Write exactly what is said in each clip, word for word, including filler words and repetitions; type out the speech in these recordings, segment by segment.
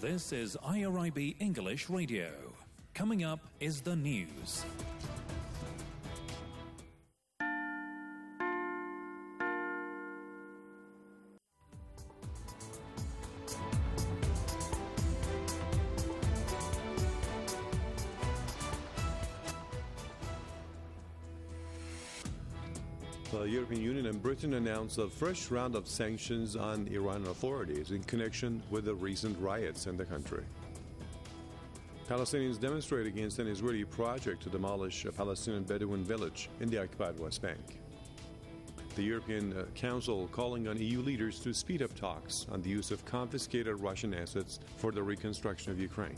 This is I R I B English Radio. Coming up is the news. The European Union and Britain announced a fresh round of sanctions on Iranian authorities in connection with the recent riots in the country. Palestinians demonstrate against an Israeli project to demolish a Palestinian Bedouin village in the occupied West Bank. The European Council calling on E U leaders to speed up talks on the use of confiscated Russian assets for the reconstruction of Ukraine.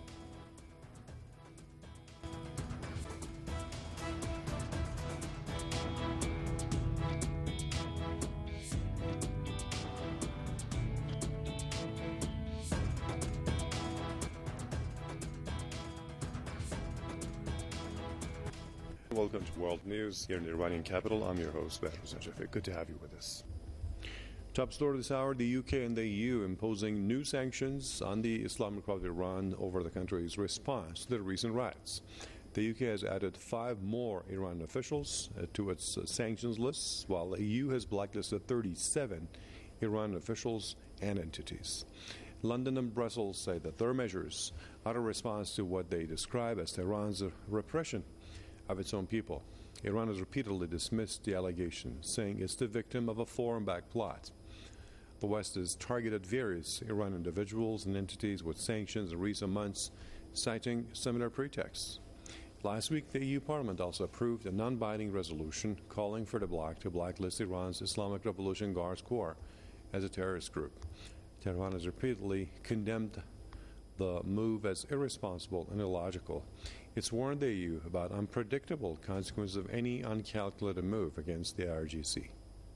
Welcome to World News here in the Iranian capital. I'm your host, Behrouz Najafi. Good to have you with us. Top story this hour, the U K and the E U imposing new sanctions on the Islamic Republic of Iran over the country's response to the recent riots. The U K has added five more Iranian officials uh, to its uh, sanctions lists, while the E U has blacklisted thirty-seven Iranian officials and entities. London and Brussels say that their measures are a response to what they describe as Tehran's repression of its own people. Iran has repeatedly dismissed the allegation, saying it's the victim of a foreign-backed plot. The West has targeted various Iranian individuals and entities with sanctions in recent months, citing similar pretexts. Last week, the E U Parliament also approved a non-binding resolution calling for the bloc to blacklist Iran's Islamic Revolution Guards Corps as a terrorist group. Tehran has repeatedly condemned the move as irresponsible and illogical. It's warned the E U about unpredictable consequences of any uncalculated move against the I R G C.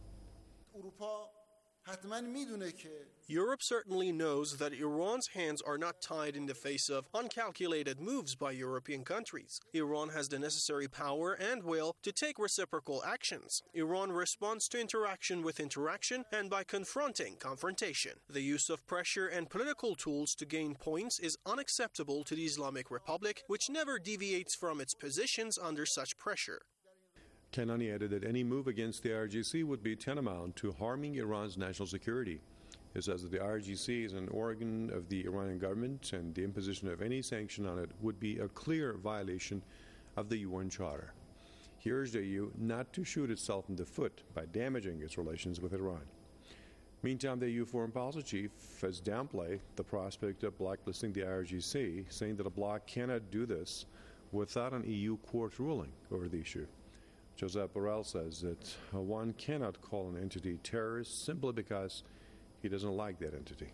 Europe certainly knows that Iran's hands are not tied in the face of uncalculated moves by European countries. Iran has the necessary power and will to take reciprocal actions. Iran responds to interaction with interaction and by confronting confrontation. The use of pressure and political tools to gain points is unacceptable to the Islamic Republic, which never deviates from its positions under such pressure. Kanani added that any move against the I R G C would be tantamount to harming Iran's national security. He says that the I R G C is an organ of the Iranian government, and the imposition of any sanction on it would be a clear violation of the U N Charter. He urged the E U not to shoot itself in the foot by damaging its relations with Iran. Meantime, the E U Foreign Policy Chief has downplayed the prospect of blacklisting the I R G C, saying that a bloc cannot do this without an E U court ruling over the issue. Josep Borrell says that one cannot call an entity terrorist simply because he doesn't like that entity.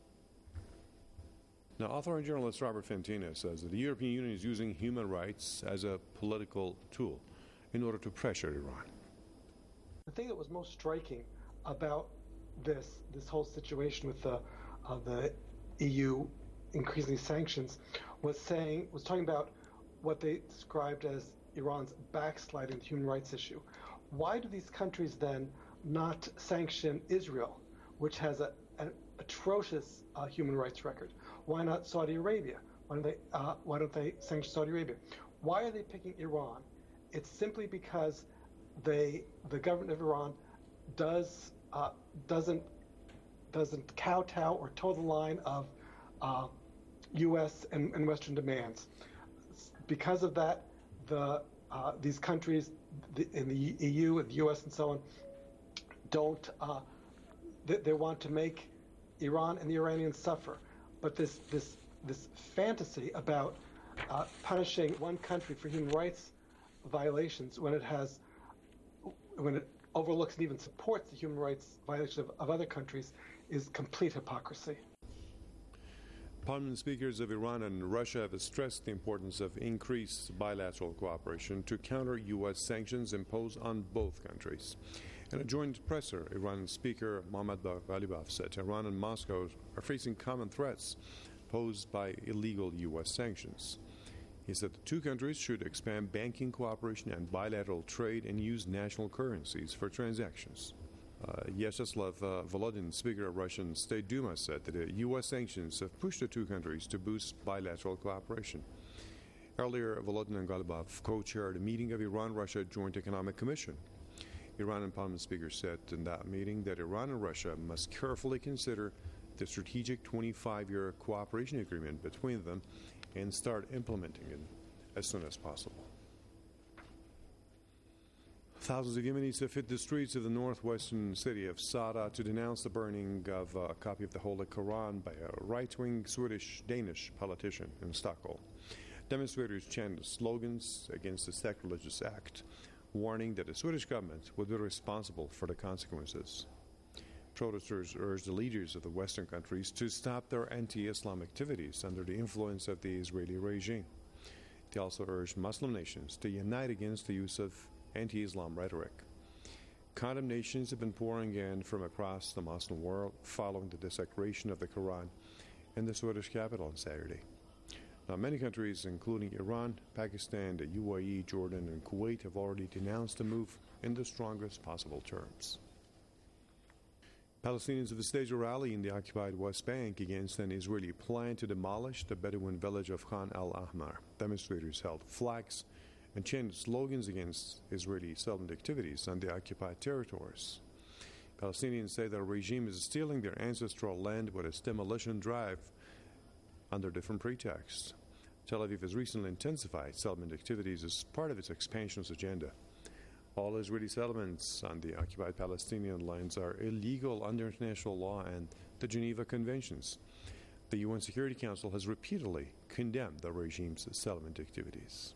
Now, author and journalist Robert Fentina says that the European Union is using human rights as a political tool in order to pressure Iran. The thing that was most striking about this this whole situation with the uh, the E U increasing sanctions was saying was talking about what they described as Iran's backsliding the human rights issue. Why do these countries then not sanction Israel, which has a, an atrocious uh, human rights record? Why not Saudi Arabia? Why don't they uh, Why don't they sanction Saudi Arabia? Why are they picking Iran? It's simply because they the government of Iran does uh, doesn't doesn't kowtow or toe the line of uh, U S and, and Western demands. Because of that, the uh, these countries the, in the E U and the U S and so on don't uh, they, they want to make Iran and the Iranians suffer. But this this this fantasy about uh, punishing one country for human rights violations when it has when it overlooks and even supports the human rights violations of, of other countries is complete hypocrisy. Parliament speakers of Iran and Russia have stressed the importance of increased bilateral cooperation to counter U S sanctions imposed on both countries. In a joint presser, Iran Speaker Mohammad Ghalibaf said Iran and Moscow are facing common threats posed by illegal U S sanctions. He said the two countries should expand banking cooperation and bilateral trade and use national currencies for transactions. Uh, Vyacheslav uh, Volodin, Speaker of Russian State Duma, said that the U S sanctions have pushed the two countries to boost bilateral cooperation. Earlier, Volodin and Golubov co-chaired a meeting of Iran-Russia Joint Economic Commission. Iran and Parliament Speaker said in that meeting that Iran and Russia must carefully consider the strategic twenty-five-year cooperation agreement between them and start implementing it as soon as possible. Thousands of Yemenis have hit the streets of the northwestern city of Sada to denounce the burning of a copy of the Holy Quran by a right-wing Swedish-Danish politician in Stockholm. Demonstrators chanted slogans against the Sacrilegious Act, warning that the Swedish government would be responsible for the consequences. Protesters urged the leaders of the Western countries to stop their anti-Islam activities under the influence of the Israeli regime. They also urged Muslim nations to unite against the use of anti-Islam rhetoric. Condemnations have been pouring in from across the Muslim world following the desecration of the Quran in the Swedish capital on Saturday. Now, many countries, including Iran, Pakistan, the U A E, Jordan, and Kuwait, have already denounced the move in the strongest possible terms. Palestinians have staged a rally in the occupied West Bank against an Israeli plan to demolish the Bedouin village of Khan al-Ahmar. Demonstrators held flags and chanted slogans against Israeli settlement activities on the occupied territories. Palestinians say the regime is stealing their ancestral land with its demolition drive under different pretexts. Tel Aviv has recently intensified settlement activities as part of its expansionist agenda. All Israeli settlements on the occupied Palestinian lands are illegal under international law and the Geneva Conventions. The U N Security Council has repeatedly condemned the regime's settlement activities.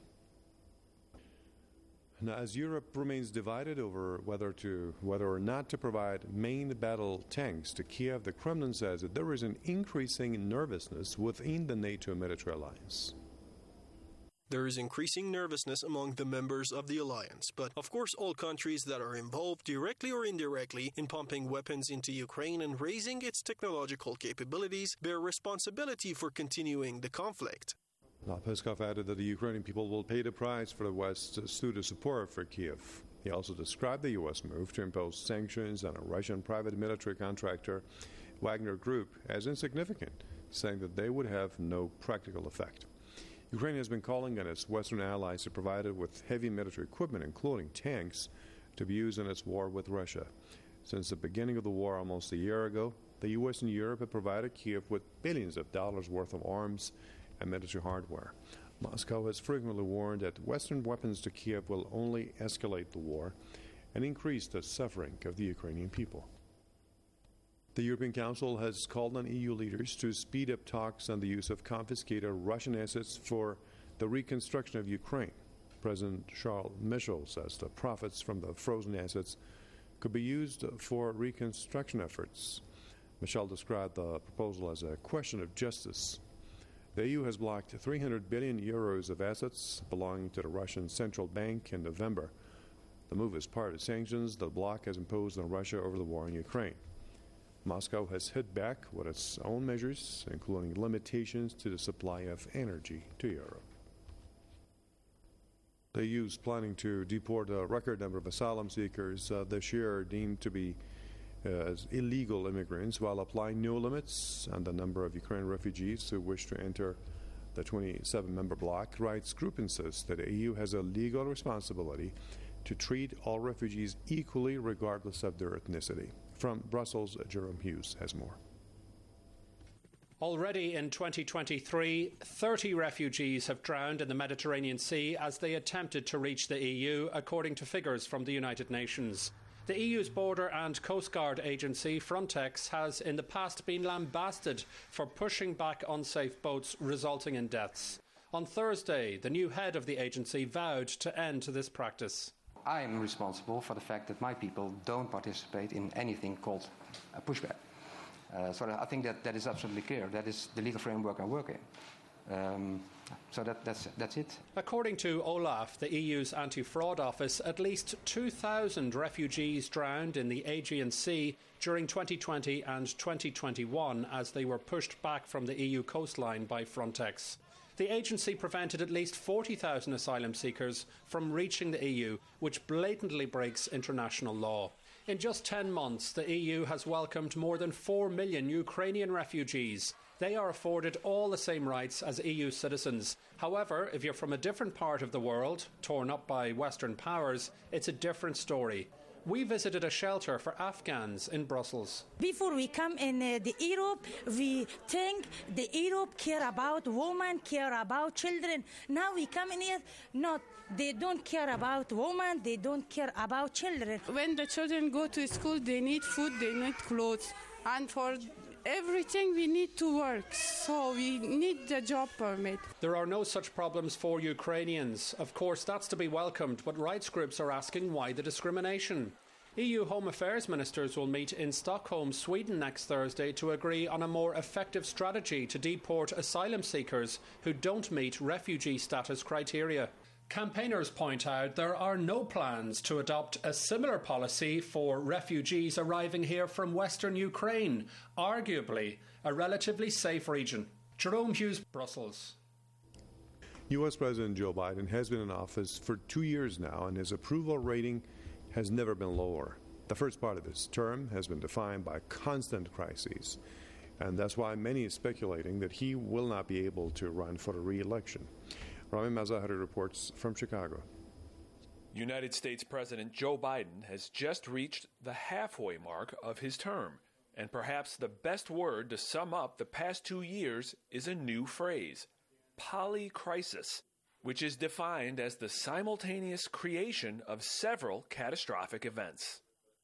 Now, as Europe remains divided over whether to whether or not to provide main battle tanks to Kiev, the Kremlin says that there is an increasing nervousness within the NATO military alliance. There is increasing nervousness among the members of the alliance, but of course all countries that are involved directly or indirectly in pumping weapons into Ukraine and raising its technological capabilities bear responsibility for continuing the conflict. Now, Peskov added that the Ukrainian people will pay the price for the West's student support for Kiev. He also described the U S move to impose sanctions on a Russian private military contractor, Wagner Group, as insignificant, saying that they would have no practical effect. Ukraine has been calling on its Western allies to provide it with heavy military equipment, including tanks, to be used in its war with Russia. Since the beginning of the war almost a year ago, the U S and Europe have provided Kiev with billions of dollars worth of arms and military hardware. Moscow has frequently warned that Western weapons to Kiev will only escalate the war and increase the suffering of the Ukrainian people. The European Council has called on E U leaders to speed up talks on the use of confiscated Russian assets for the reconstruction of Ukraine. President Charles Michel says the profits from the frozen assets could be used for reconstruction efforts. Michel described the proposal as a question of justice. The E U has blocked three hundred billion euros of assets belonging to the Russian Central Bank in November. The move is part of sanctions the bloc has imposed on Russia over the war in Ukraine. Moscow has hit back with its own measures, including limitations to the supply of energy to Europe. The E U is planning to deport a record number of asylum seekers uh, this year deemed to be uh, as illegal immigrants, while applying no limits on the number of Ukrainian refugees who wish to enter the twenty-seven member bloc. Rights group insists that the E U has a legal responsibility to treat all refugees equally regardless of their ethnicity. From Brussels, Jerome Hughes has more. Already in twenty twenty-three, thirty refugees have drowned in the Mediterranean Sea as they attempted to reach the E U, according to figures from the United Nations. The E U's border and coast guard agency, Frontex, has in the past been lambasted for pushing back unsafe boats, resulting in deaths. On Thursday, the new head of the agency vowed to end this practice. I am responsible for the fact that my people don't participate in anything called a pushback. Uh, so I think that that is absolutely clear. That is the legal framework I work in. Um, so that, that's, that's it. According to OLAF, the E U's anti-fraud office, at least two thousand refugees drowned in the Aegean Sea during twenty twenty and twenty twenty-one as they were pushed back from the E U coastline by Frontex. The agency prevented at least forty thousand asylum seekers from reaching the E U, which blatantly breaks international law. In just ten months, the E U has welcomed more than four million Ukrainian refugees. They are afforded all the same rights as E U citizens. However, if you're from a different part of the world, torn up by Western powers, it's a different story. We visited a shelter for Afghans in Brussels. Before we come in uh, the Europe, we think the Europe care about women, care about children. Now we come in here, not, they don't care about women, they don't care about children. When the children go to school, they need food, they need clothes. And for everything we need to work, so we need the job permit. There are no such problems for Ukrainians. Of course, that's to be welcomed, but rights groups are asking why the discrimination. E U Home Affairs ministers will meet in Stockholm, Sweden next Thursday to agree on a more effective strategy to deport asylum seekers who don't meet refugee status criteria. Campaigners point out there are no plans to adopt a similar policy for refugees arriving here from Western Ukraine, arguably a relatively safe region. Jerome Hughes, Brussels. U S President Joe Biden has been in office for two years now, and his approval rating has never been lower. The first part of his term has been defined by constant crises, and that's why many are speculating that he will not be able to run for a re-election. Rami Mazahari reports from Chicago. United States President Joe Biden has just reached the halfway mark of his term, and perhaps the best word to sum up the past two years is a new phrase, polycrisis, which is defined as the simultaneous creation of several catastrophic events.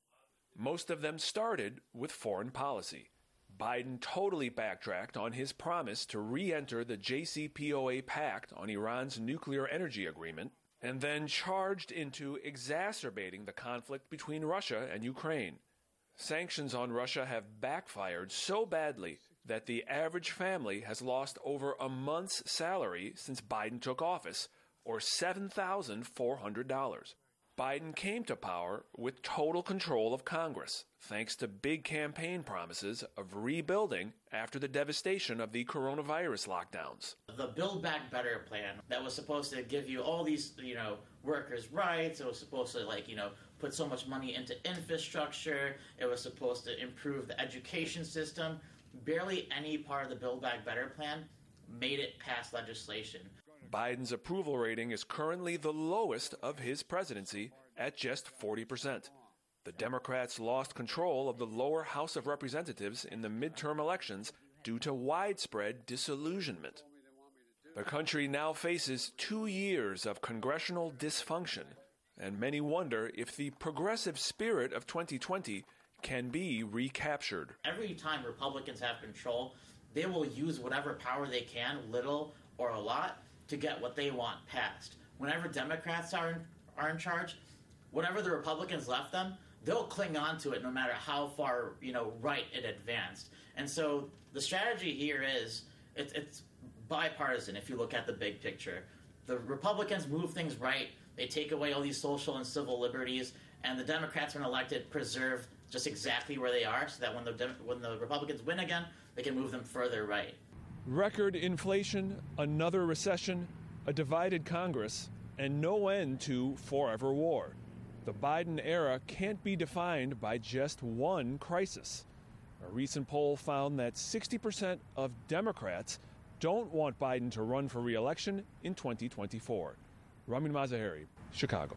Most of them started with foreign policy. Biden totally backtracked on his promise to re-enter the J C P O A pact on Iran's nuclear energy agreement, and then charged into exacerbating the conflict between Russia and Ukraine. Sanctions on Russia have backfired so badly that the average family has lost over a month's salary since Biden took office, or seven thousand four hundred dollars. Biden came to power with total control of Congress, thanks to big campaign promises of rebuilding after the devastation of the coronavirus lockdowns. The Build Back Better plan that was supposed to give you all these, you know, workers' rights. It was supposed to, like, you know, put so much money into infrastructure. It was supposed to improve the education system. Barely any part of the Build Back Better plan made it past legislation. Biden's approval rating is currently the lowest of his presidency at just forty percent. The Democrats lost control of the lower House of Representatives in the midterm elections due to widespread disillusionment. The country now faces two years of congressional dysfunction, and many wonder if the progressive spirit of twenty twenty can be recaptured. Every time Republicans have control, they will use whatever power they can, little or a lot, to get what they want passed. Whenever Democrats are in, are in charge, whatever the Republicans left them, they'll cling on to it no matter how far, you know, right it advanced. And so the strategy here is it, it's bipartisan if you look at the big picture. The Republicans move things right. They take away all these social and civil liberties, and the Democrats, when elected, preserve just exactly where they are so that when the when the Republicans win again, they can move them further right. Record inflation, another recession, a divided Congress, and no end to forever war. The Biden era can't be defined by just one crisis. A recent poll found that sixty percent of Democrats don't want Biden to run for re-election in twenty twenty-four. Ramin Mazahari, Chicago.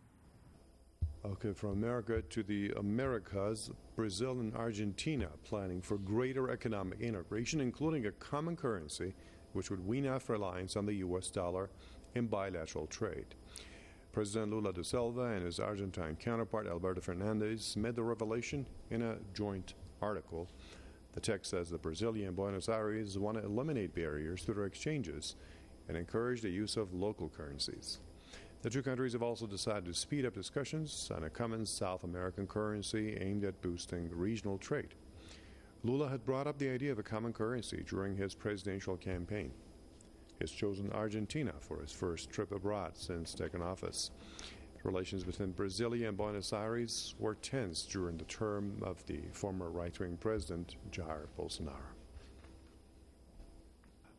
Okay, from America to the Americas, Brazil and Argentina planning for greater economic integration, including a common currency, which would wean off reliance on the U S dollar in bilateral trade. President Lula da Silva and his Argentine counterpart, Alberto Fernandez, made the revelation in a joint article. The text says that Brasilia and Buenos Aires want to eliminate barriers to their exchanges and encourage the use of local currencies. The two countries have also decided to speed up discussions on a common South American currency aimed at boosting regional trade. Lula had brought up the idea of a common currency during his presidential campaign. He has chosen Argentina for his first trip abroad since taking office. Relations between Brasilia and Buenos Aires were tense during the term of the former right-wing president, Jair Bolsonaro.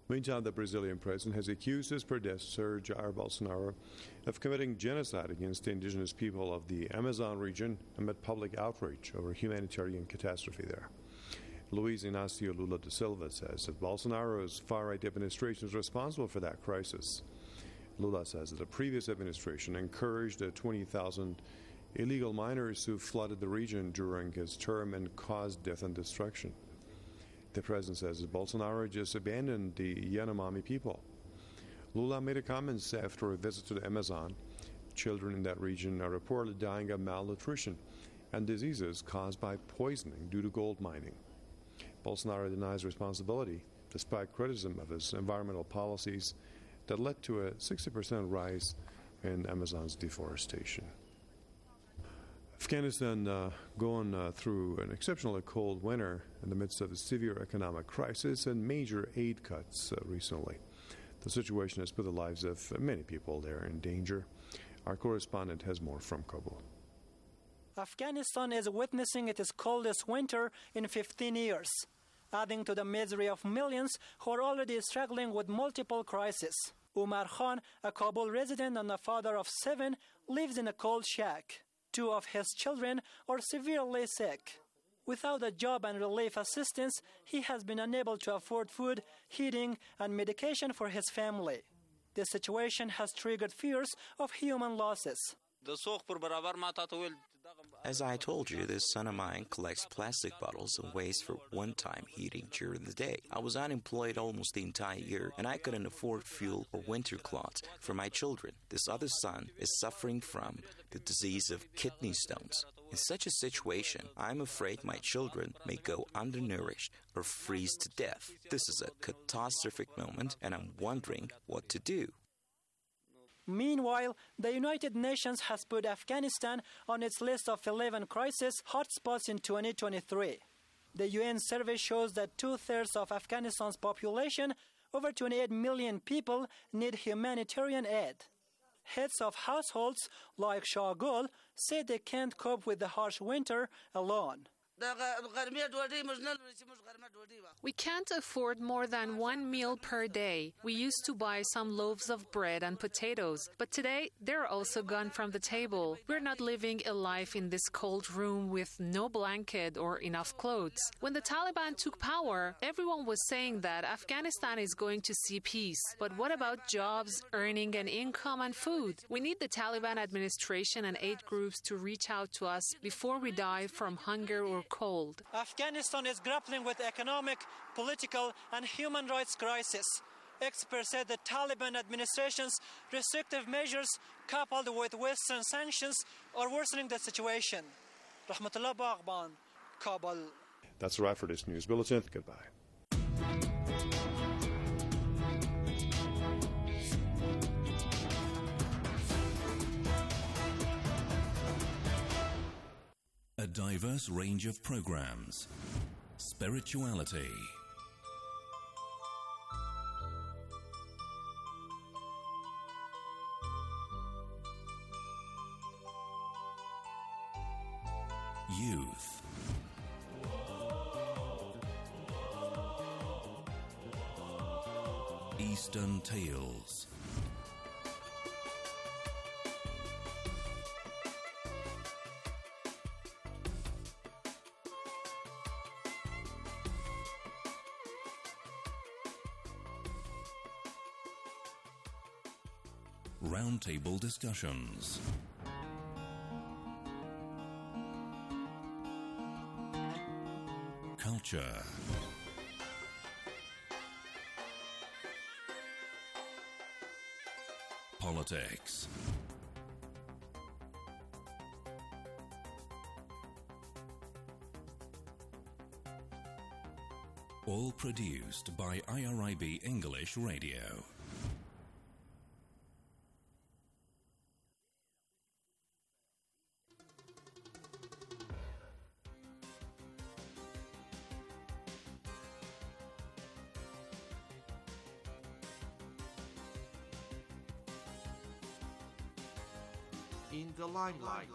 Meantime, the Brazilian president has accused his predecessor, Jair Bolsonaro, of committing genocide against the indigenous people of the Amazon region amid public outrage over a humanitarian catastrophe there. Luiz Inácio Lula da Silva says that Bolsonaro's far-right administration is responsible for that crisis. Lula says that the previous administration encouraged the twenty thousand illegal miners who flooded the region during his term and caused death and destruction. The president says that Bolsonaro just abandoned the Yanomami people. Lula made a comments after a visit to the Amazon. Children in that region are reportedly dying of malnutrition and diseases caused by poisoning due to gold mining. Bolsonaro denies responsibility, despite criticism of his environmental policies that led to a sixty percent rise in Amazon's deforestation. Afghanistan uh, going uh, through an exceptionally cold winter in the midst of a severe economic crisis and major aid cuts uh, recently. The situation has put the lives of many people there in danger. Our correspondent has more from Kabul. Afghanistan is witnessing its coldest winter in fifteen years, adding to the misery of millions who are already struggling with multiple crises. Umar Khan, a Kabul resident and a father of seven, lives in a cold shack. Two of his children are severely sick. Without a job and relief assistance, he has been unable to afford food, heating, and medication for his family. This situation has triggered fears of human losses. As I told you, this son of mine collects plastic bottles and waste for one-time heating during the day. I was unemployed almost the entire year, and I couldn't afford fuel or winter clothes for my children. This other son is suffering from the disease of kidney stones. In such a situation, I'm afraid my children may go undernourished or freeze to death. This is a catastrophic moment, and I'm wondering what to do. Meanwhile, the United Nations has put Afghanistan on its list of eleven crisis hotspots in twenty twenty-three. The U N survey shows that two-thirds of Afghanistan's population, over twenty-eight million people, need humanitarian aid. Heads of households like Shahgul say they can't cope with the harsh winter alone. We can't afford more than one meal per day. We used to buy some loaves of bread and potatoes, but today they're also gone from the table. We're not living a life in this cold room with no blanket or enough clothes. When the Taliban took power, everyone was saying that Afghanistan is going to see peace. But what about jobs, earning an income, and food? We need the Taliban administration and aid groups to reach out to us before we die from hunger or cold. Afghanistan is grappling with economic, political, and human rights crisis. Experts said the Taliban administration's restrictive measures, coupled with Western sanctions, are worsening the situation. Rahmatullah Baghban, Kabul. That's a wrap for this news bulletin. Goodbye. A diverse range of programs. Spirituality. Youth. Eastern Tales. Roundtable discussions. Culture. Politics. All produced by I R I B English Radio. In the limelight.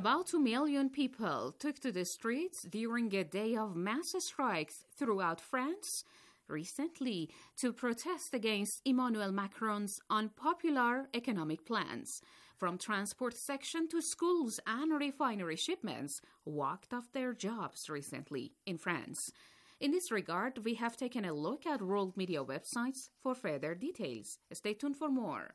About two million people took to the streets during a day of mass strikes throughout France recently to protest against Emmanuel Macron's unpopular economic plans. From transport section to schools and refinery shipments walked off their jobs recently in France. In this regard, we have taken a look at world media websites for further details. Stay tuned for more.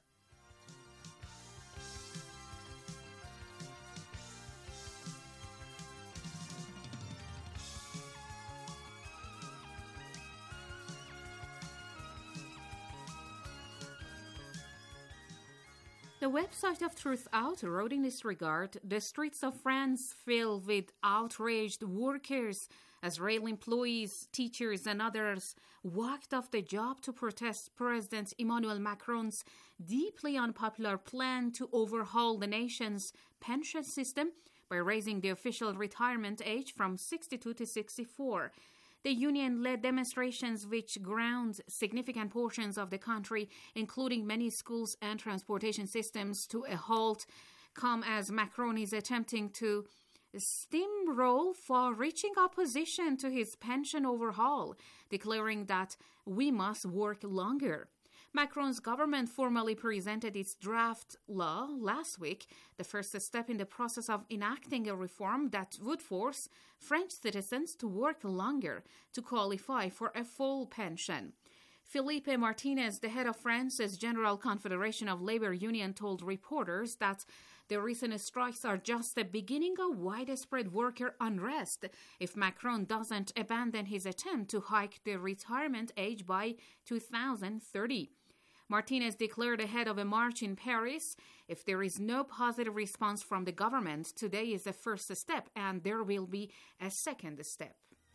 The website of Truth Out wrote in this regard, the streets of France filled with outraged workers as rail employees, teachers and others walked off the job to protest President Emmanuel Macron's deeply unpopular plan to overhaul the nation's pension system by raising the official retirement age from sixty-two to sixty-four. The union led demonstrations which ground significant portions of the country, including many schools and transportation systems, to a halt, come as Macron is attempting to steamroll far-reaching opposition to his pension overhaul, declaring that we must work longer. Macron's government formally presented its draft law last week, the first step in the process of enacting a reform that would force French citizens to work longer to qualify for a full pension. Philippe Martinez, the head of France's General Confederation of Labor Union, told reporters that the recent strikes are just the beginning of widespread worker unrest if Macron doesn't abandon his attempt to hike the retirement age by two thousand thirty. Martinez declared ahead of a march in Paris, if there is no positive response from the government, today is the first step and there will be a second step.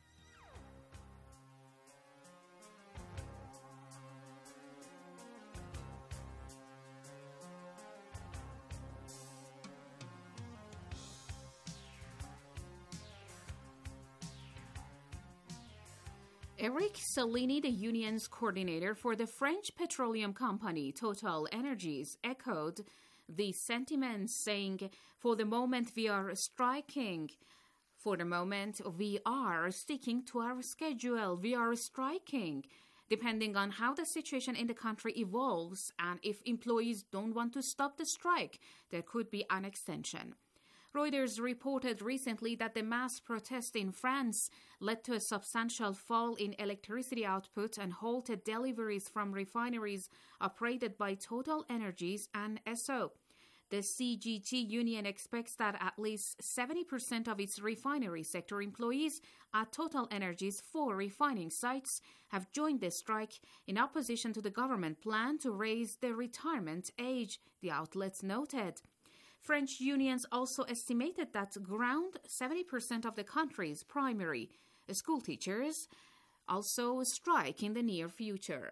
Eric Salini, the union's coordinator for the French petroleum company Total Energies, echoed the sentiments, saying, for the moment we are striking. For the moment we are sticking to our schedule. We are striking. Depending on how the situation in the country evolves and if employees don't want to stop the strike, there could be an extension. Reuters reported recently that the mass protest in France led to a substantial fall in electricity output and halted deliveries from refineries operated by Total Energies and Esso. The C G T union expects that at least seventy percent of its refinery sector employees at Total Energies' four refining sites have joined the strike in opposition to the government plan to raise the retirement age, the outlets noted. French unions also estimated that around seventy percent of the country's primary school teachers also strike in the near future.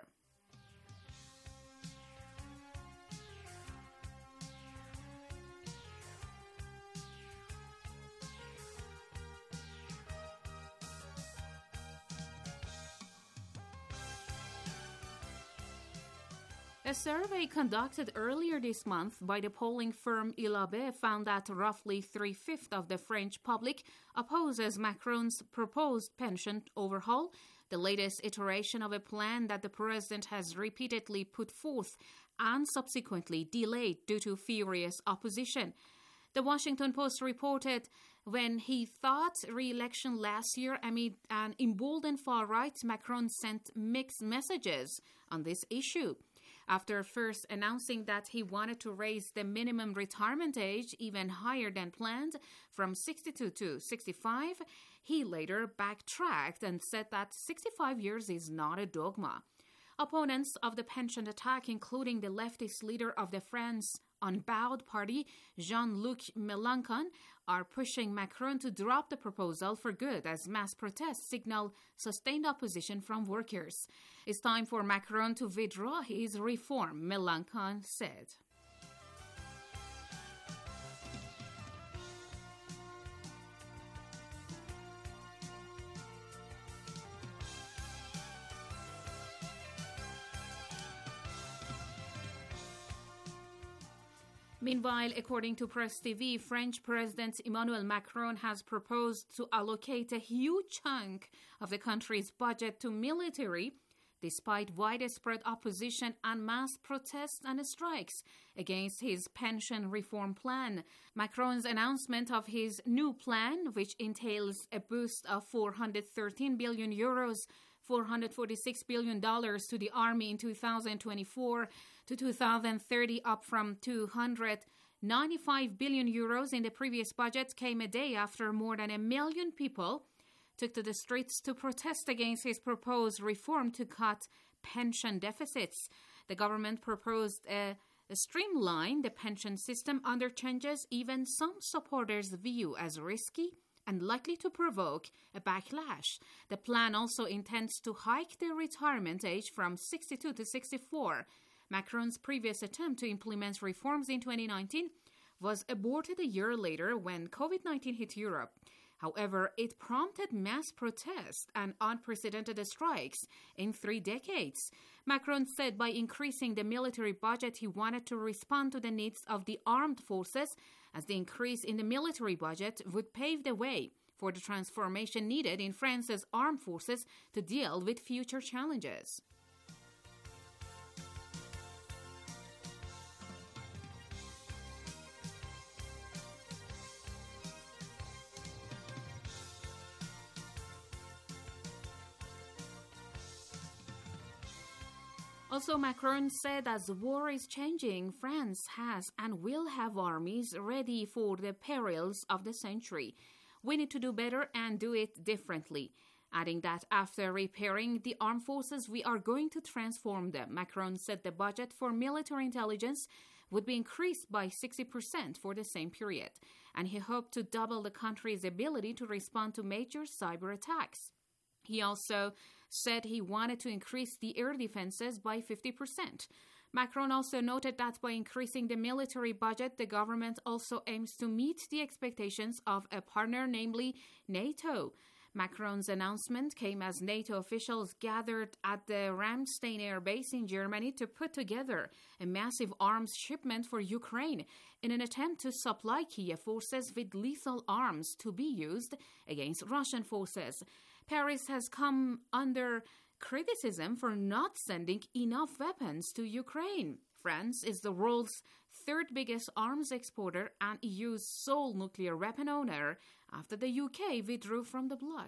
A survey conducted earlier this month by the polling firm Ilabe found that roughly three-fifths of the French public opposes Macron's proposed pension overhaul, the latest iteration of a plan that the president has repeatedly put forth and subsequently delayed due to furious opposition. The Washington Post reported when he sought re-election last year amid an emboldened far-right, Macron sent mixed messages on this issue. After first announcing that he wanted to raise the minimum retirement age even higher than planned, from sixty-two to sixty-five, he later backtracked and said that sixty-five years is not a dogma. Opponents of the pension attack, including the leftist leader of the France Unbowed Party, Jean-Luc Mélenchon, are pushing Macron to drop the proposal for good as mass protests signal sustained opposition from workers. It's time for Macron to withdraw his reform, Mélenchon said. Meanwhile, according to Press T V, French President Emmanuel Macron has proposed to allocate a huge chunk of the country's budget to military, despite widespread opposition and mass protests and strikes against his pension reform plan. Macron's announcement of his new plan, which entails a boost of four hundred thirteen billion euros, four hundred forty-six billion dollars to the army in two thousand twenty-four to two thousand thirty, up from two hundred ninety-five billion euros in the previous budget, came a day after more than a million people took to the streets to protest against his proposed reform to cut pension deficits. The government proposed a, a streamline the pension system under changes even some supporters view as risky and likely to provoke a backlash. The plan also intends to hike the retirement age from sixty-two to sixty-four. Macron's previous attempt to implement reforms in twenty nineteen was aborted a year later when COVID nineteen hit Europe. However, it prompted mass protests and unprecedented strikes in three decades. Macron said by increasing the military budget, he wanted to respond to the needs of the armed forces, as the increase in the military budget would pave the way for the transformation needed in France's armed forces to deal with future challenges. Also, Macron said as the war is changing, France has and will have armies ready for the perils of the century. We need to do better and do it differently. Adding that after repairing the armed forces, we are going to transform them. Macron said the budget for military intelligence would be increased by sixty percent for the same period, and he hoped to double the country's ability to respond to major cyber attacks. He also said he wanted to increase the air defenses by fifty percent. Macron also noted that by increasing the military budget, the government also aims to meet the expectations of a partner, namely NATO. Macron's announcement came as NATO officials gathered at the Ramstein Air Base in Germany to put together a massive arms shipment for Ukraine in an attempt to supply Kiev forces with lethal arms to be used against Russian forces. Paris has come under criticism for not sending enough weapons to Ukraine. France is the world's third biggest arms exporter and E U's sole nuclear weapon owner after the U K withdrew from the bloc.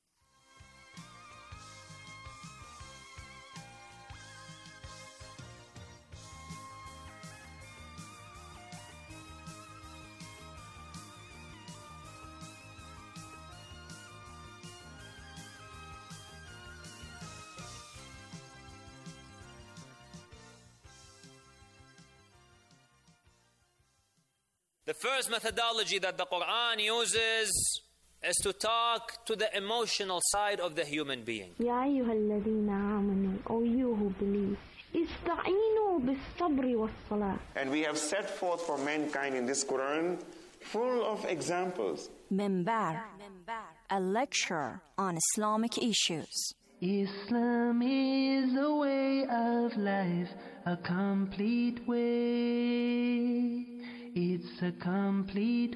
The first methodology that the Quran uses is to talk to the emotional side of the human being. يا أيها الذين آمنوا, O you who believe, استعينوا بالصبر والصلاة. And we have set forth for mankind in this Quran full of examples. Minbar, a lecture on Islamic issues. Islam is a way of life, a complete way. It's a complete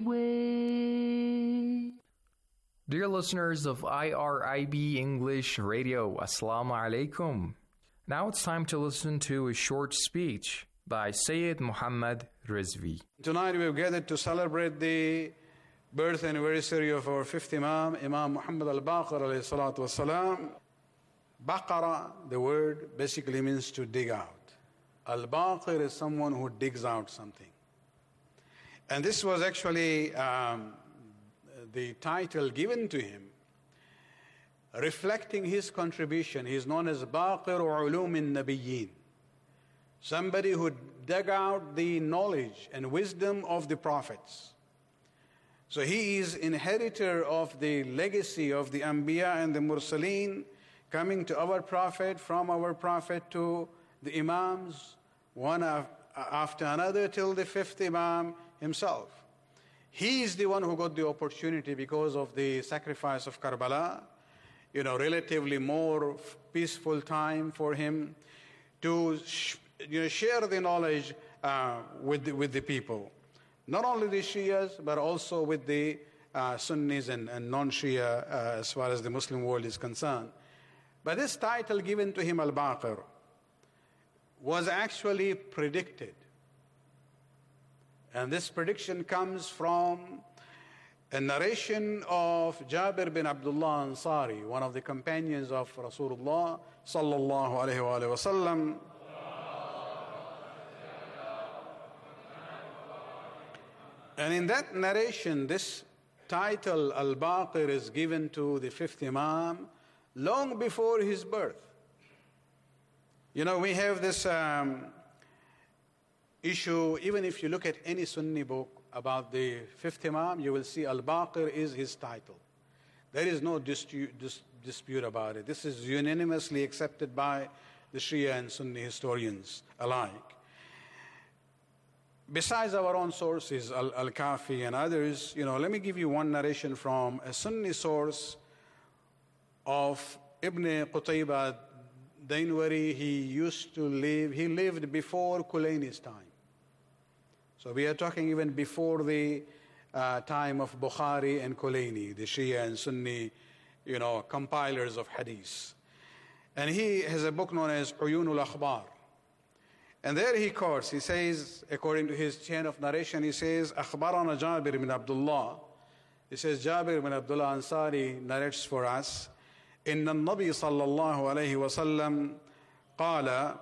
way. Dear listeners of I R I B English Radio, Assalamu alaikum. Now it's time to listen to a short speech by Sayyid Muhammad Rizvi. Tonight we have gathered to celebrate the birth anniversary of our fifth Imam, Imam Muhammad al-Baqir alayhi salatu wasalam. Baqara, the word, basically means to dig out. Al-Baqir is someone who digs out something. And this was actually um, the title given to him, reflecting his contribution. He is known as Baqir Ulum al-Nabiyyin, somebody who dug out the knowledge and wisdom of the prophets. So he is inheritor of the legacy of the Anbiya and the Mursaleen, coming to our prophet, from our prophet to the Imams, one after another till the fifth Imam himself. He is the one who got the opportunity because of the sacrifice of Karbala, you know, relatively more peaceful time for him to sh- you know, share the knowledge uh, with, the, with the people. Not only the Shias, but also with the uh, Sunnis and, and non-Shia uh, as far as the Muslim world is concerned. But this title given to him, Al-Baqir, was actually predicted. And this prediction comes from a narration of Jabir bin Abdullah Ansari, one of the companions of Rasulullah sallallahu alayhi wa sallam. And in that narration, this title, Al-Baqir, is given to the fifth Imam long before his birth. You know, we have this um, issue, even if you look at any Sunni book about the fifth Imam, you will see Al-Baqir is his title. There is no dispute, dis- dispute about it. This is unanimously accepted by the Shia and Sunni historians alike. Besides our own sources, Al- Al-Kafi and others, you know, let me give you one narration from a Sunni source of Ibn Qutaybah Dainwari. He used to live, he lived before Kulayni's time. So we are talking even before the uh, time of Bukhari and Kulayni, the Shia and Sunni, you know, compilers of hadith. And he has a book known as Uyun al-Akhbar. And there he quotes, he says, according to his chain of narration, he says, Akhbarana Jabir bin Abdullah. He says, Jabir bin Abdullah Ansari narrates for us, Inna al-Nabi sallallahu alayhi wa sallam qala,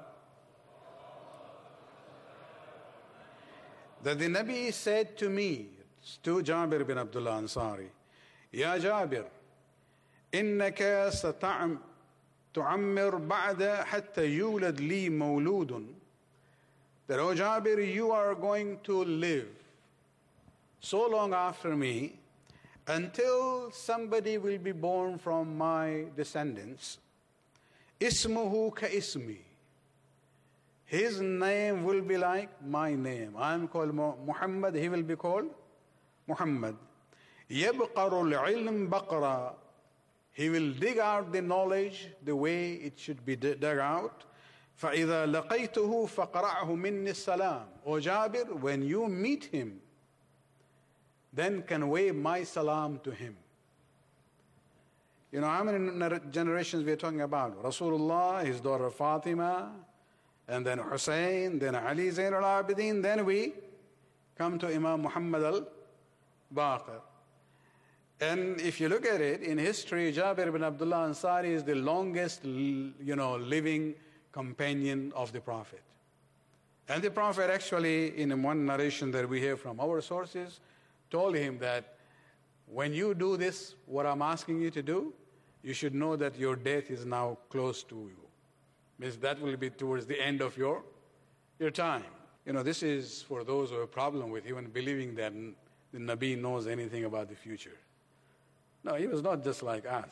that the Nabi said to me, to Jabir bin Abdullah Ansari, Ya Jabir, innaka sata'am tu'ammir ba'da hatta yulad li mawludun. That, O Jabir, you are going to live so long after me until somebody will be born from my descendants. Ismuhu ka ismi. His name will be like my name. I am called Muhammad, he will be called Muhammad. Yabqaru al-ilm baqra. He will dig out the knowledge the way it should be dug out. فَإِذَا لَقَيْتُهُ فَقْرَعْهُ مِنِّي السَّلَامِ. O Jabir, when you meet him, then can wave my salam to him. You know how many generations we are talking about? Rasulullah, his daughter Fatima, and then Hussein, then Ali Zain al-Abidin, then we come to Imam Muhammad al-Baqir. And if you look at it, in history, Jabir bin Abdullah Ansari is the longest, you know, living companion of the Prophet. And the Prophet actually, in one narration that we hear from our sources, told him that when you do this, what I'm asking you to do, you should know that your death is now close to you. Means that will be towards the end of your, your time. You know, this is for those who have a problem with even believing that the Nabi knows anything about the future. No, he was not just like us.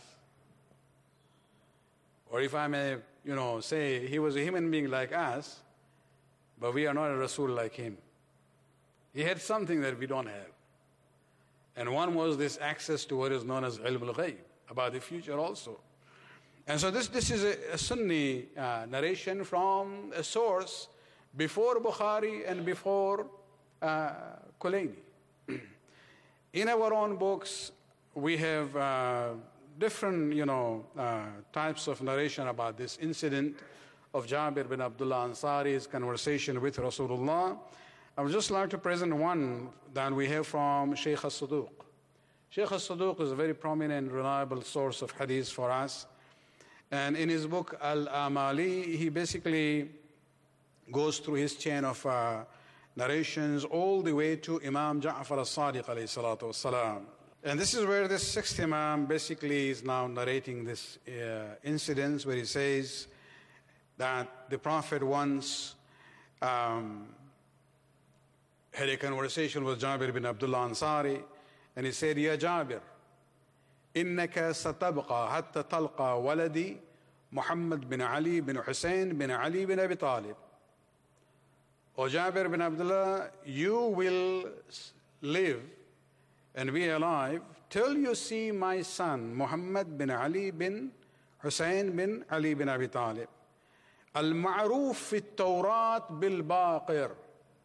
Or if I may, you know, say he was a human being like us, but we are not a Rasul like him. He had something that we don't have. And one was this access to what is known as ilm al-ghayb, about the future also. And so this, this is a, a Sunni uh, narration from a source before Bukhari and before uh, Kulayni. In our own books, we have uh, different, you know, uh, types of narration about this incident of Jabir bin Abdullah Ansari's conversation with Rasulullah. I would just like to present one that we have from Shaykh al-Saduq. Shaykh al-Saduq is a very prominent, reliable source of hadith for us. And in his book, Al-Amali, he basically goes through his chain of uh, narrations all the way to Imam Ja'far al-Sadiq alayhi salatu wassalam. And this is where this sixth Imam basically is now narrating this uh, incident where he says that the Prophet once um, had a conversation with Jabir bin Abdullah Ansari, and he said, Ya Jabir, innaka satabqa hatta talqa waladi Muhammad bin Ali bin Hussein bin Ali bin Abi Talib. O Jabir bin Abdullah, you will live and be alive till you see my son Muhammad bin Ali bin Hussein bin Ali bin Abi Talib. Al-ma'ruf fi al-Tawrat bil-Baqir.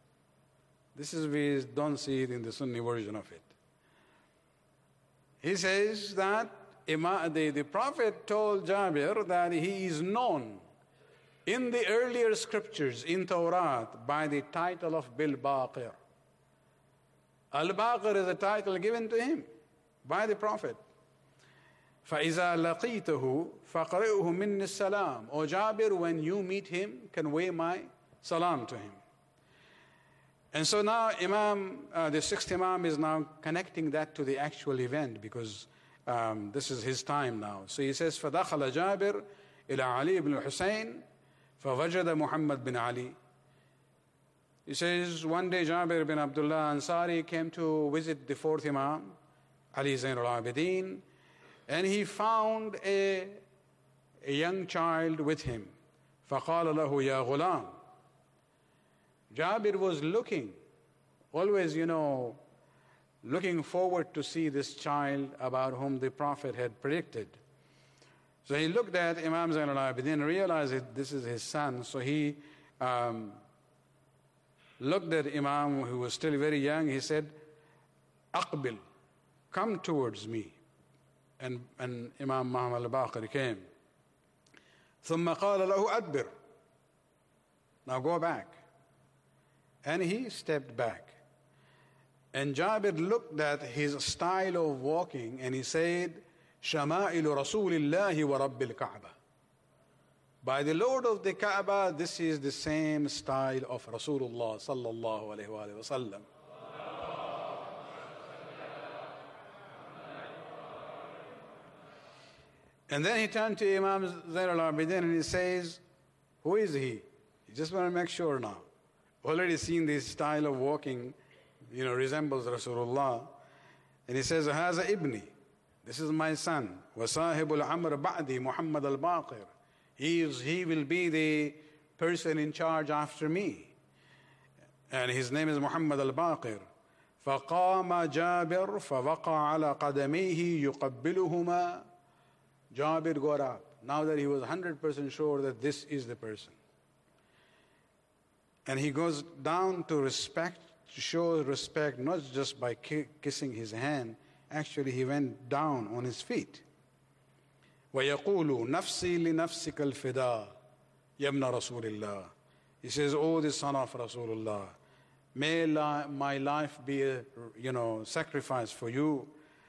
This is we don't see it in the Sunni version of it. He says that the, the Prophet told Jabir that he is known in the earlier scriptures in Torah by the title of Bil-Baqir. Al-Baqir is a title given to him by the Prophet. فَإِذَا لَقِيتَهُ فَقْرِئُهُ مِنِّ السَّلَامِ. O Jabir, when you meet him, convey my salam to him. And so now Imam, uh, the sixth Imam is now connecting that to the actual event because um, this is his time now. So he says, فَدَخَلَ جَابِرْ إِلَى عَلِي بْنِ الْحُسَيْنِ فَوَجَدَ مُحَمَّدْ بِنْ عَلِي. He says, one day Jabir bin Abdullah Ansari came to visit the fourth Imam, Ali Zain al-Abidin, and he found a, a young child with him. فَقَالَ لَهُ يَا غُلَامِ. Jabir was looking, always, you know, looking forward to see this child about whom the Prophet had predicted. So he looked at Imam Zain al-Abidin and realized that this is his son. So he um, looked at Imam, who was still very young. He said, Aqbil, come towards me. And, and Imam Muhammad al-Baqir came. ثم قال له أدبر. Now go back. And he stepped back. And Jabir looked at his style of walking and he said, شَمَائِلُ رَسُولِ اللَّهِ وَرَبِّ الْكَعْبَةِ. By the Lord of the Kaaba, this is the same style of Rasulullah sallallahu alayhi wa sallam. And then he turned to Imam Zain al-Abidin and he says, who is he? You just want to make sure now. Already seen this style of walking, you know, resembles Rasulullah. And he says, هذا ابني. This is my son. وصاحب الأمر بعدي محمد الباقر. He is, he will be the person in charge after me. And his name is Muhammad al-Baqir. فقام جابر فوقع على قدميه يقبلهما. Jabir got up. Now that he was one hundred percent sure that this is the person. And he goes down to respect, to show respect, not just by ki- kissing his hand. Actually, he went down on his feet. وَيَقُولُ نَفْسِي لِنَفْسِكَ الْفِدَاءِ يَبْنَ رَسُولِ اللَّهِ. He says, oh, the son of Rasulullah, may li- my life be a, you know, sacrifice for you.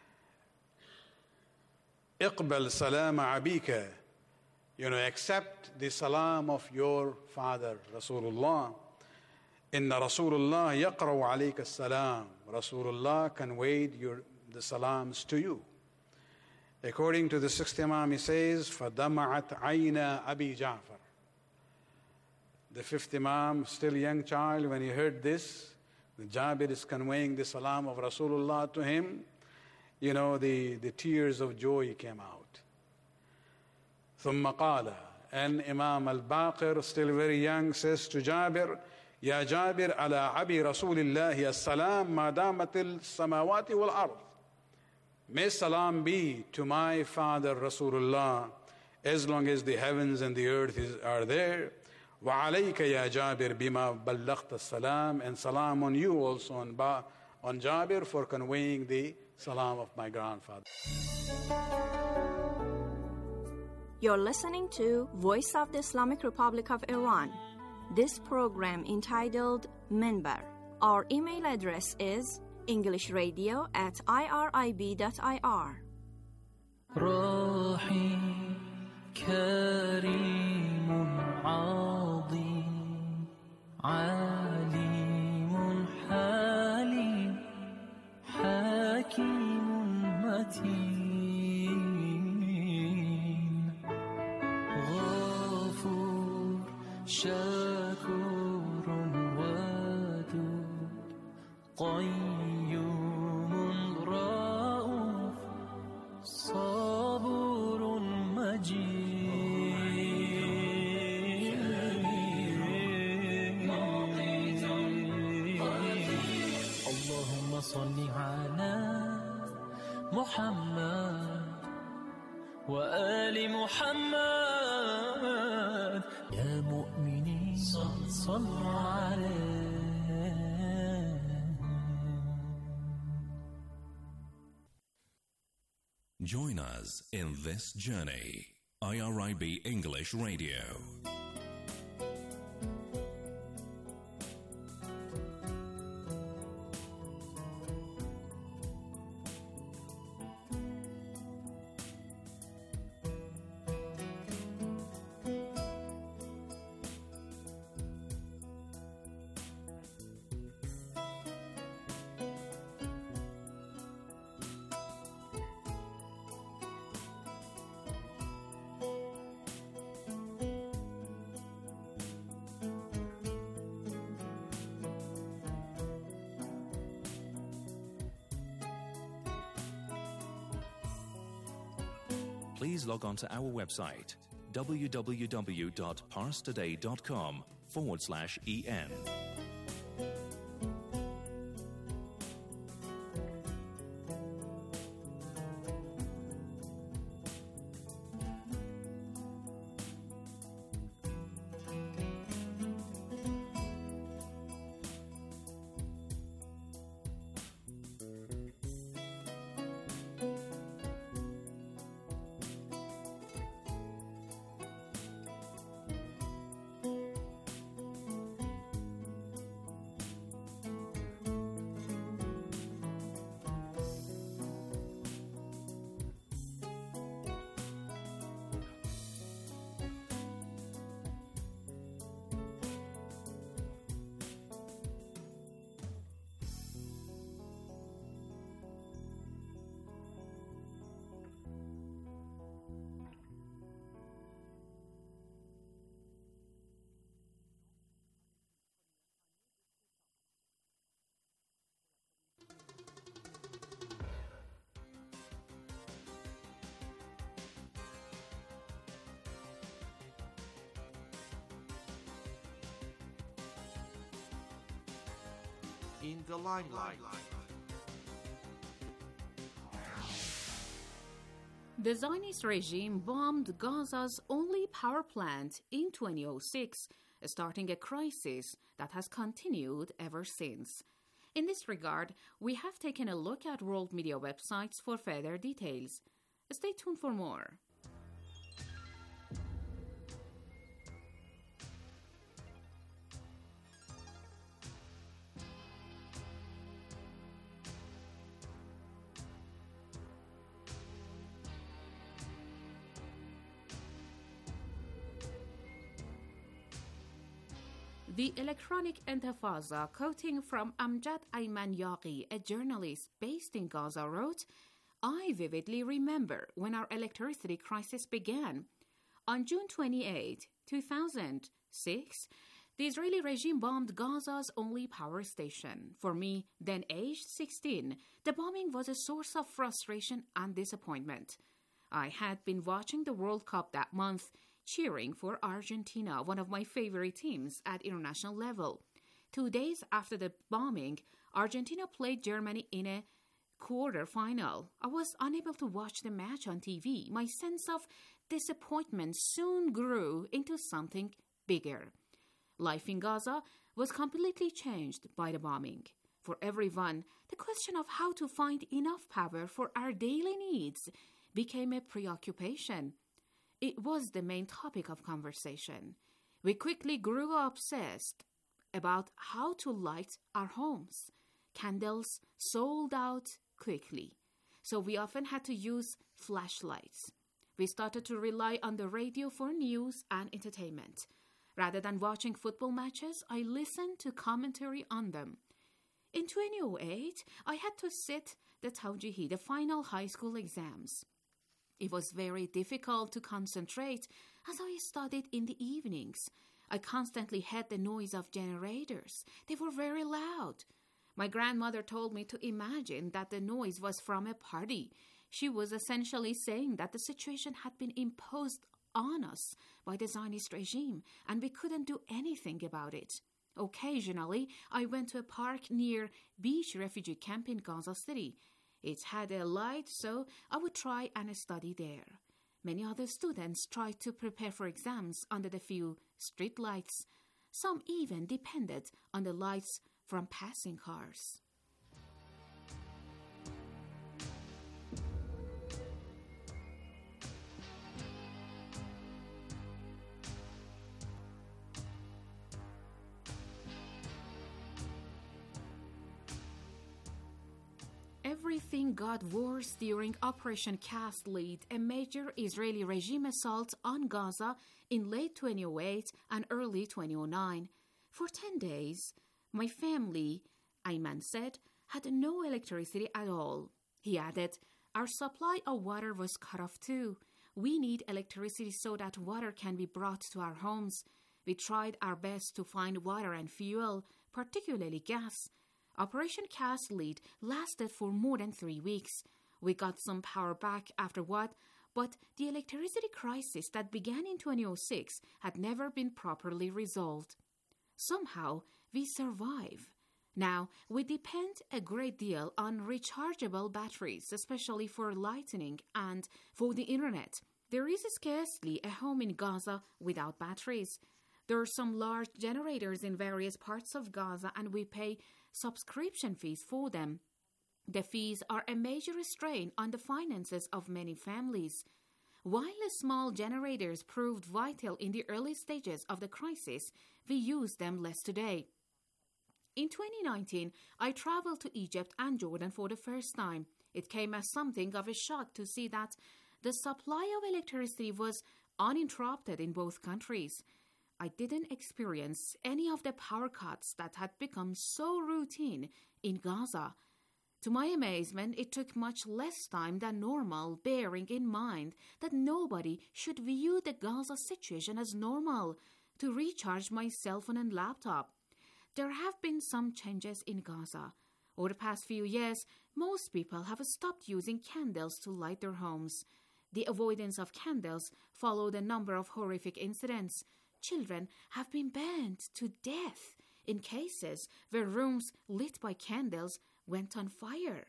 اقبل سلام أبيك. You know, accept the salam of your father, Rasulullah. إن رسول الله يقرأ عليك السلام. Rasulullah conveyed your, the salams to you. According to the sixth Imam, he says, فَدَمَعَتْ عَيْنَ أَبِي جَعْفَرٍ. The fifth Imam, still young child, when he heard this, the Jabir is conveying the salam of Rasulullah to him. You know, the, the tears of joy came out. ثُمَّ قَالَ. And Imam al-Baqir, still very young, says to Jabir, يَا جابر على عبي رسول الله السلام ما دامت السماوات والأرض. May salam be to my father Rasulullah as long as the heavens and the earth is, are there. وعليك يا جابر بما بلغت السلام. And salam on you also on, ba, on Jabir for conveying the salam of my grandfather. You're listening to Voice of the Islamic Republic of Iran. This program entitled Minbar. Our email address is englishradio at irib dot I R. راحي كريم عظيم عليم حليم حكيم متين غفور شكور ودود قيوم رؤوف صبور مجيد اللهم صل على محمد وآل محمد يا مؤمنين صلوا عليه Join us in this journey. I R I B English Radio. Please log on to our website, www.parstoday.com forward slash EN. In the limelight. The Zionist regime bombed Gaza's only power plant in twenty oh six, starting a crisis that has continued ever since. In this regard, we have taken a look at world media websites for further details. Stay tuned for more. The electronic Intifada, quoting from Amjad Ayman Yaqi, a journalist based in Gaza, wrote, "I vividly remember when our electricity crisis began. On June twenty-eighth, two thousand six, the Israeli regime bombed Gaza's only power station. For me, then aged sixteen, the bombing was a source of frustration and disappointment. I had been watching the World Cup that month, cheering for Argentina, one of my favorite teams at international level. Two days after the bombing, Argentina played Germany in a quarter-final. I was unable to watch the match on T V. My sense of disappointment soon grew into something bigger. Life in Gaza was completely changed by the bombing. For everyone, the question of how to find enough power for our daily needs became a preoccupation. It was the main topic of conversation. We quickly grew obsessed about how to light our homes. Candles sold out quickly, so we often had to use flashlights. We started to rely on the radio for news and entertainment. Rather than watching football matches, I listened to commentary on them. In twenty oh eight, I had to sit the Tawjihi, the final high school exams. It was very difficult to concentrate as I studied in the evenings. I constantly heard the noise of generators. They were very loud. My grandmother told me to imagine that the noise was from a party. She was essentially saying that the situation had been imposed on us by the Zionist regime, and we couldn't do anything about it. Occasionally, I went to a park near Beach Refugee Camp in Gaza City. It had a light, so I would try and study there. Many other students tried to prepare for exams under the few street lights. Some even depended on the lights from passing cars. everything got worse during Operation Cast Lead, a major Israeli regime assault on Gaza in late twenty oh eight and early twenty oh nine. For ten days, my family, Ayman said, had no electricity at all. He added, our supply of water was cut off too. We need electricity so that water can be brought to our homes. We tried our best to find water and fuel, particularly gas. Operation Cast Lead lasted for more than three weeks. We got some power back afterward, but the electricity crisis that began in twenty oh six had never been properly resolved. Somehow, we survive. Now, we depend a great deal on rechargeable batteries, especially for lighting and for the internet. There is scarcely a home in Gaza without batteries. There are some large generators in various parts of Gaza, and we pay subscription fees for them. The fees are a major strain on the finances of many families. While small generators proved vital in the early stages of the crisis, we use them less today. In twenty nineteen, I traveled to Egypt and Jordan for the first time. It came as something of a shock to see that the supply of electricity was uninterrupted in both countries. I didn't experience any of the power cuts that had become so routine in Gaza. To my amazement, it took much less time than normal, bearing in mind that nobody should view the Gaza situation as normal, to recharge my cell phone and laptop. There have been some changes in Gaza. Over the past few years, most people have stopped using candles to light their homes. The avoidance of candles followed a number of horrific incidents. Children have been burned to death in cases where rooms lit by candles went on fire.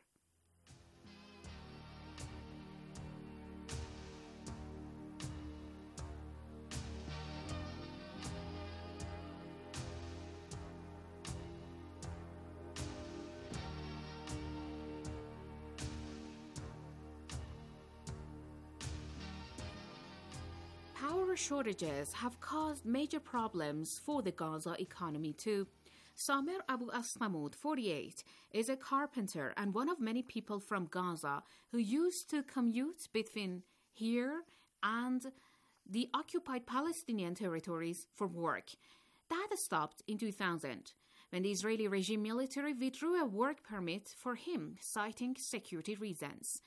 Power shortages have caused major problems for the Gaza economy too. Samer Abu Aslamud, forty-eight, is a carpenter and one of many people from Gaza who used to commute between here and the occupied Palestinian territories for work. That stopped in two thousand, when the Israeli regime military withdrew a work permit for him, citing security reasons.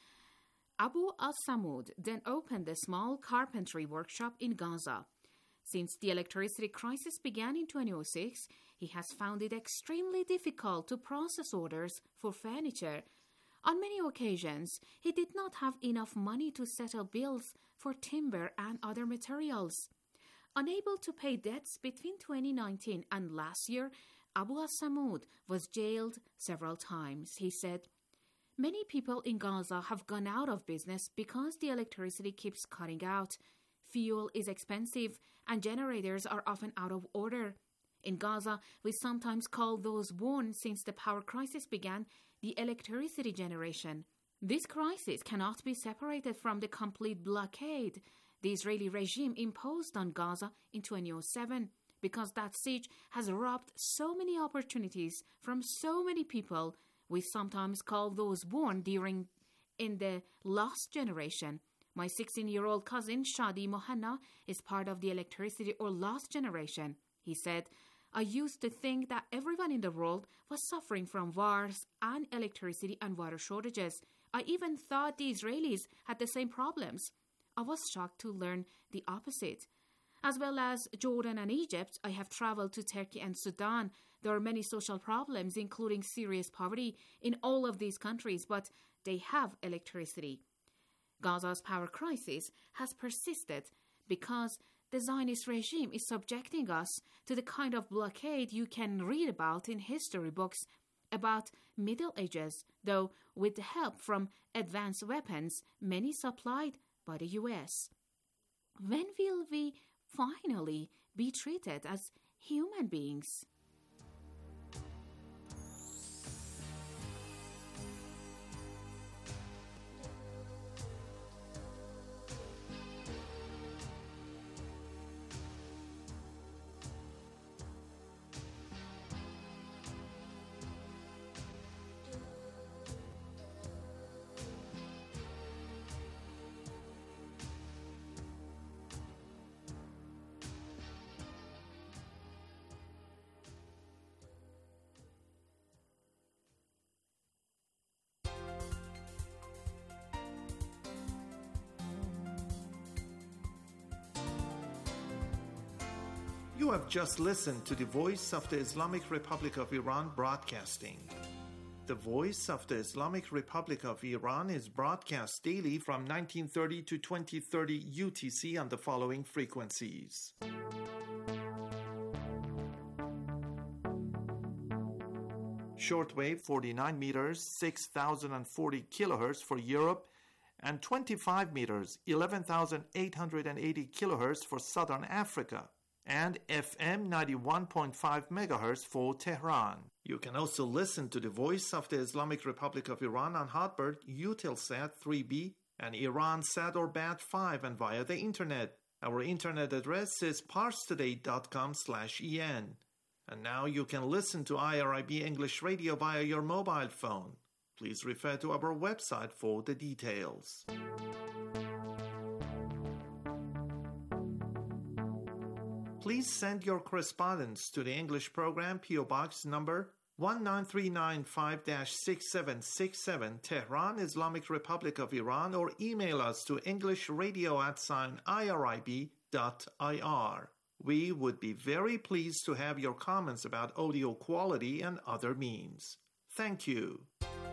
Abu al-Samud then opened a small carpentry workshop in Gaza. Since the electricity crisis began in twenty oh six, he has found it extremely difficult to process orders for furniture. On many occasions, he did not have enough money to settle bills for timber and other materials. Unable to pay debts between twenty nineteen and last year, Abu al-Samud was jailed several times. He said, many people in Gaza have gone out of business because the electricity keeps cutting out. Fuel is expensive and generators are often out of order. In Gaza, we sometimes call those born since the power crisis began the electricity generation. This crisis cannot be separated from the complete blockade the Israeli regime imposed on Gaza in twenty oh seven, because that siege has robbed so many opportunities from so many people. We sometimes call those born during in the lost generation. My sixteen-year-old cousin Shadi Mohanna is part of the electricity or lost generation. He said, I used to think that everyone in the world was suffering from wars and electricity and water shortages. I even thought the Israelis had the same problems. I was shocked to learn the opposite. As well as Jordan and Egypt, I have traveled to Turkey and Sudan. There are many social problems, including serious poverty, in all of these countries, but they have electricity. Gaza's power crisis has persisted because the Zionist regime is subjecting us to the kind of blockade you can read about in history books about Middle Ages, though with the help from advanced weapons, many supplied by the U S. When will we finally be treated as human beings? You have just listened to the Voice of the Islamic Republic of Iran broadcasting. The Voice of the Islamic Republic of Iran is broadcast daily from nineteen thirty to twenty thirty U T C on the following frequencies. Shortwave forty-nine meters, six thousand forty kilohertz for Europe, and twenty-five meters, eleven thousand eight hundred eighty kilohertz for Southern Africa, and F M ninety-one point five megahertz for Tehran. You can also listen to the Voice of the Islamic Republic of Iran on Hotbird, Eutelsat three B, and Iransat or Bat five, and via the internet. Our internet address is parstoday.com slash en. And now you can listen to I R I B English Radio via your mobile phone. Please refer to our website for the details. Please send your correspondence to the English program, P O Box number one nine three nine five dash six seven six seven, Tehran, Islamic Republic of Iran, or email us to englishradio at sign irib dot ir. We would be very pleased to have your comments about audio quality and other means. Thank you.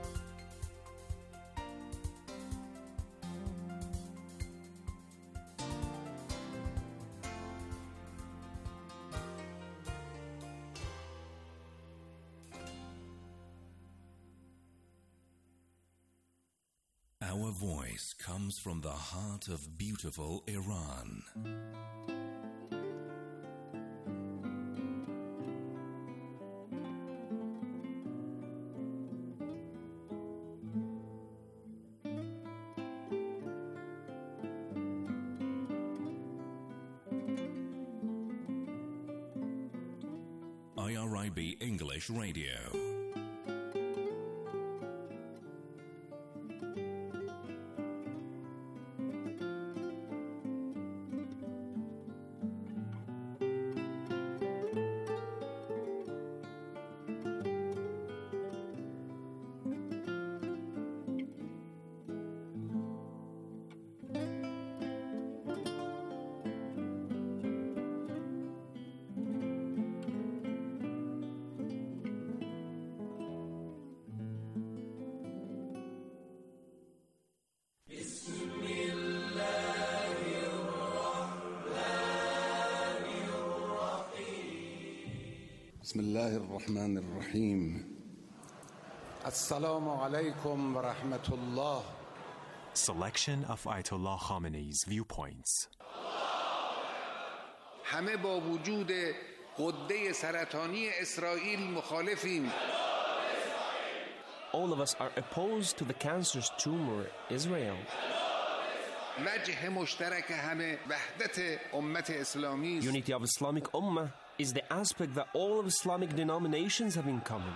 Our voice comes from the heart of beautiful Iran. I R I B English Radio. بسم الله الرحمن الرحيم السلام عليكم ورحمة الله. Selection of Ayatollah Khamenei's viewpoints. همه با وجود غده سرطانی اسرائیل مخالفیم. All of us are opposed to the cancerous tumor Israel. وجه مشترک همه وحدت امت اسلامی. Unity of Islamic Ummah is the aspect that all of Islamic denominations have in common.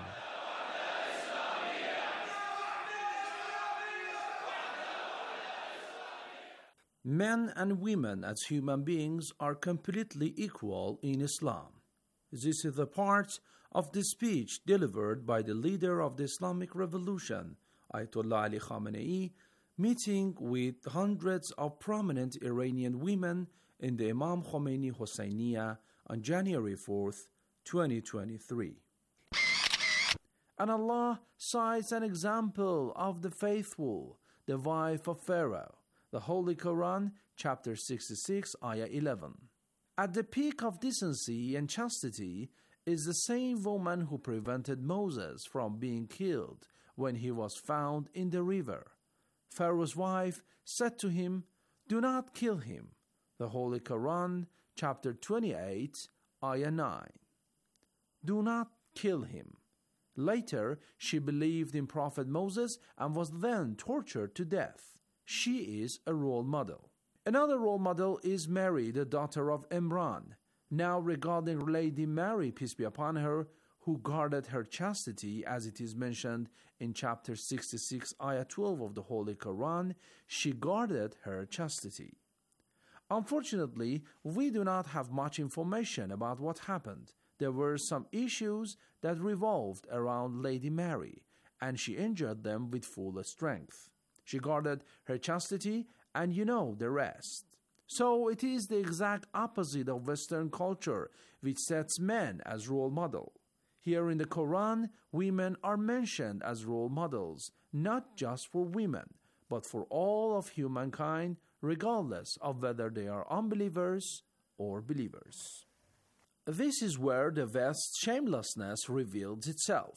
Men and women as human beings are completely equal in Islam. This is the part of the speech delivered by the leader of the Islamic Revolution, Ayatollah Ali Khamenei, meeting with hundreds of prominent Iranian women in the Imam Khomeini Hosseiniya on January fourth, twenty twenty-three. And Allah cites an example of the faithful, the wife of Pharaoh, the Holy Quran, chapter sixty-six, ayah eleven. At the peak of decency and chastity is the same woman who prevented Moses from being killed when he was found in the river. Pharaoh's wife said to him, "Do not kill him." The Holy Quran, chapter twenty-eight, ayah nine. Do not kill him. Later, she believed in Prophet Moses and was then tortured to death. She is a role model. Another role model is Mary, the daughter of Imran. Now regarding Lady Mary, peace be upon her, who guarded her chastity, as it is mentioned in chapter sixty-six, ayah twelve of the Holy Quran, she guarded her chastity. Unfortunately, we do not have much information about what happened. There were some issues that revolved around Lady Mary, and she endured them with full strength. She guarded her chastity, and you know the rest. So it is the exact opposite of Western culture, which sets men as role model. Here in the Quran, women are mentioned as role models, not just for women, but for all of humankind, regardless of whether they are unbelievers or believers. This is where the West's shamelessness reveals itself.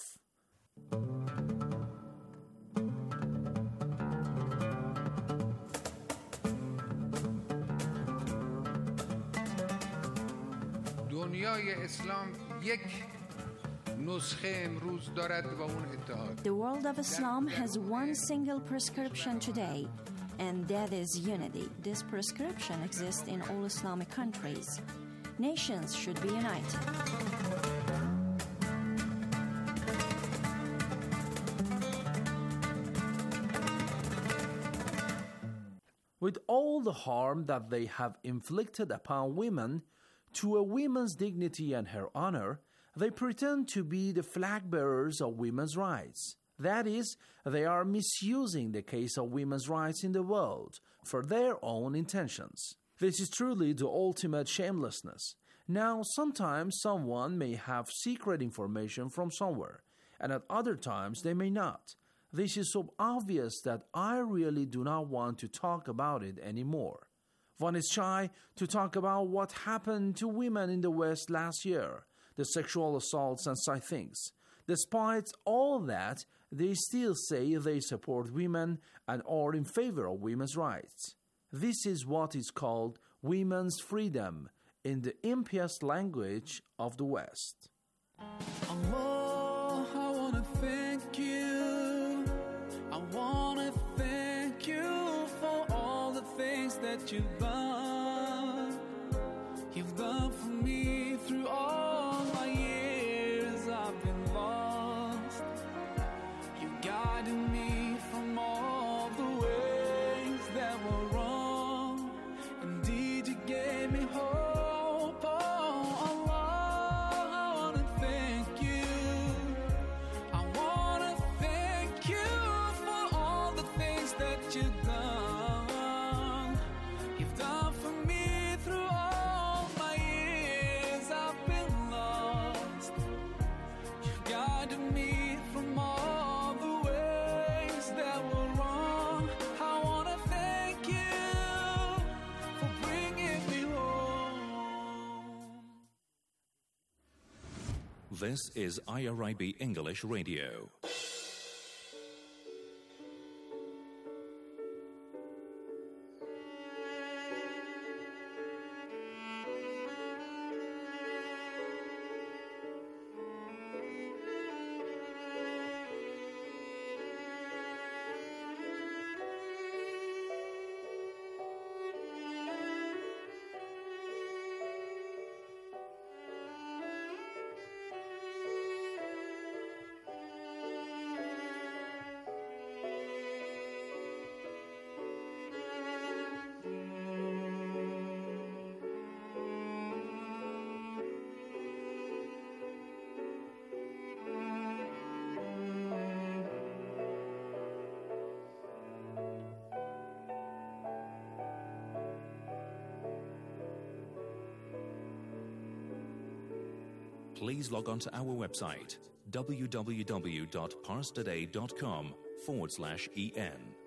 دنیای اسلام یک نسخه امروز دارد و اون اتحاد. The world of Islam has one single prescription today, and that is unity. This prescription exists in all Islamic countries. Nations should be united. With all the harm that they have inflicted upon women, to a woman's dignity and her honor, they pretend to be the flag bearers of women's rights. That is, they are misusing the case of women's rights in the world for their own intentions. This is truly the ultimate shamelessness. Now, sometimes someone may have secret information from somewhere, and at other times they may not. This is so obvious that I really do not want to talk about it anymore. One is shy to talk about what happened to women in the West last year, the sexual assaults and such things. Despite all that, they still say they support women and are in favor of women's rights. This is what is called women's freedom in the impious language of the West. Allah, I want to thank you. I want to thank you for all the things that you've done. You've done for me through all my years I've been lost. You guided me from all the ways that were wrong. Indeed, you gave me hope. Oh, Allah, I want to thank you. I want to thank you for all the things that you've done. You've done for me through all my years I've been lost. You guided me from all the ways that were wrong. I want to thank you for bringing me home. This is I R I B English Radio. Please log on to our website, w w w dot parstoday dot com forward slash en.